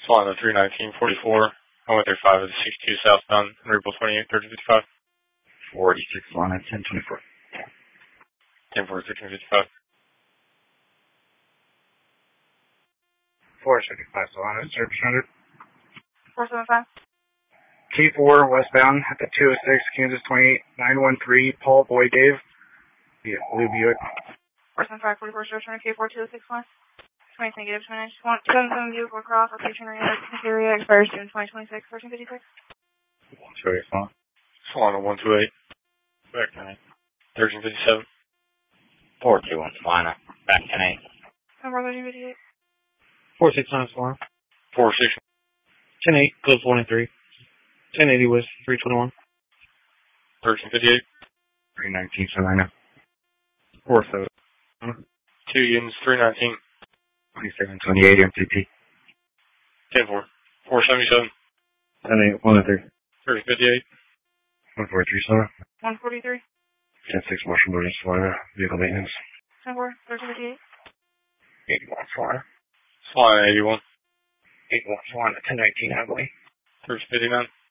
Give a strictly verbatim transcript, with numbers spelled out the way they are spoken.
Solana three nineteen forty-four. one thirty-five is sixty-two southbound. Maryville twenty-eight thirteen fifty-five. forty-six Solana ten twenty-four. ten four thirteen fifty-five. four seventy-five Solana, service rendered. four seventy-five. T four westbound at the two oh six Kansas twenty-eight nine one three Paul Boy Dave. Yeah, Blue Buick. four seventy-five forty-four service rendered. K four two oh six one. twenty negative twenty-nine one seven seven vehicle across location area expires June twenty twenty-six thirteen fifty-six. two eight Solana. Solana one two eight. Back ten eight. thirteen fifty-seven. four two one Solana. Back ten eight. Number thirteen fifty-eight. four six nine Solana. four six. ten eight, close one and three. ten eighty West three twenty-one. thirteen fifty-eight. three nineteen Solana. four seven. Two units, three nineteen. twenty-seven twenty-eight M C P. ten four. four seventy-seven. ten eight one and three. thirteen fifty-eight. one forty-three Solana. one forty-three. ten six motion motor Solana. Vehicle maintenance. ten four thirteen fifty-eight. eighty-one Solana. Solana eighty-one. eighty-one Solana. ten nineteen Abilene. thirteen fifty-nine.